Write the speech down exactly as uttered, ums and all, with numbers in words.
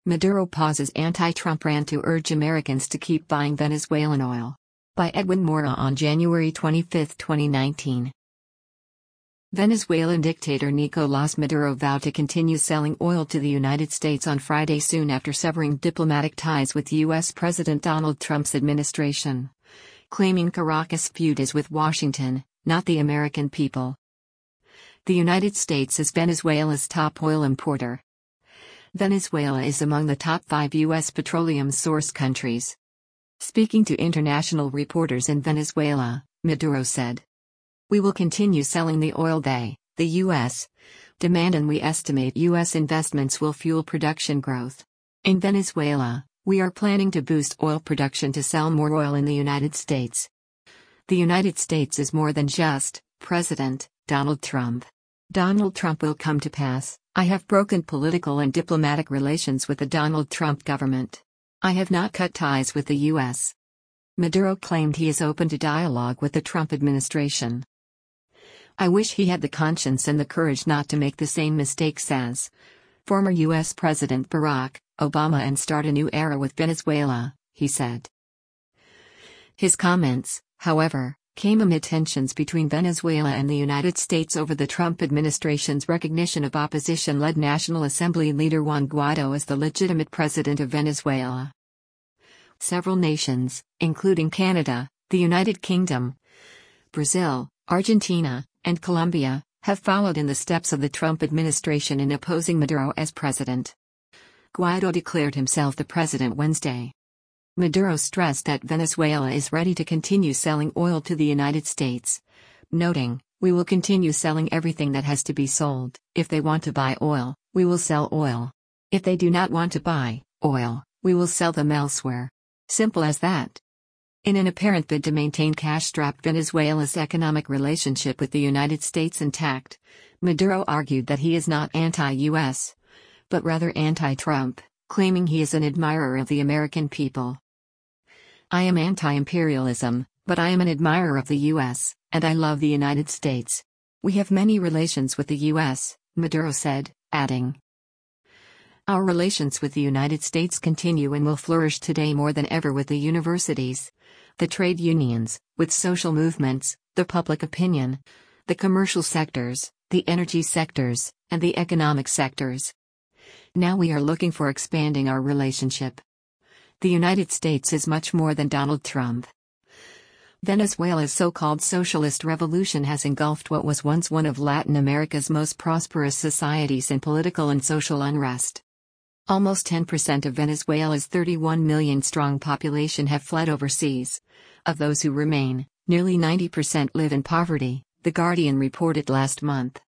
Maduro pauses anti-Trump rant to urge Americans to keep buying Venezuelan oil. By Edwin Mora on January twenty-fifth, twenty nineteen. Venezuelan dictator Nicolás Maduro vowed to continue selling oil to the United States on Friday soon after severing diplomatic ties with U S President Donald Trump's administration, claiming Caracas' feud is with Washington, not the American people. The United States is Venezuela's top oil importer. Venezuela is among the top five U S petroleum source countries. Speaking to international reporters in Venezuela, Maduro said, "We will continue selling the oil they, the U S, demand, and we estimate U S investments will fuel production growth. In Venezuela, we are planning to boost oil production to sell more oil in the United States. The United States is more than just President Donald Trump. Donald Trump will come to pass. I have broken political and diplomatic relations with the Donald Trump government. I have not cut ties with the U S" Maduro claimed he is open to dialogue with the Trump administration. "I wish he had the conscience and the courage not to make the same mistakes as former U S President Barack Obama and start a new era with Venezuela," he said. His comments, however, came amid tensions between Venezuela and the United States over the Trump administration's recognition of opposition-led National Assembly leader Juan Guaido as the legitimate president of Venezuela. Several nations, including Canada, the United Kingdom, Brazil, Argentina, and Colombia, have followed in the steps of the Trump administration in opposing Maduro as president. Guaido declared himself the president Wednesday. Maduro stressed that Venezuela is ready to continue selling oil to the United States, noting, "We will continue selling everything that has to be sold. If they want to buy oil, we will sell oil. If they do not want to buy oil, we will sell them elsewhere. Simple as that." In an apparent bid to maintain cash-strapped Venezuela's economic relationship with the United States intact, Maduro argued that he is not anti-U S, but rather anti-Trump, claiming he is an admirer of the American people. "I am anti-imperialism, but I am an admirer of the U S, and I love the United States. We have many relations with the U S, Maduro said, adding, "Our relations with the United States continue and will flourish today more than ever with the universities, the trade unions, with social movements, the public opinion, the commercial sectors, the energy sectors, and the economic sectors. Now we are looking for expanding our relationship. The United States is much more than Donald Trump." Venezuela's so-called socialist revolution has engulfed what was once one of Latin America's most prosperous societies in political and social unrest. Almost ten percent of Venezuela's thirty-one million strong population have fled overseas. Of those who remain, nearly ninety percent live in poverty, The Guardian reported last month.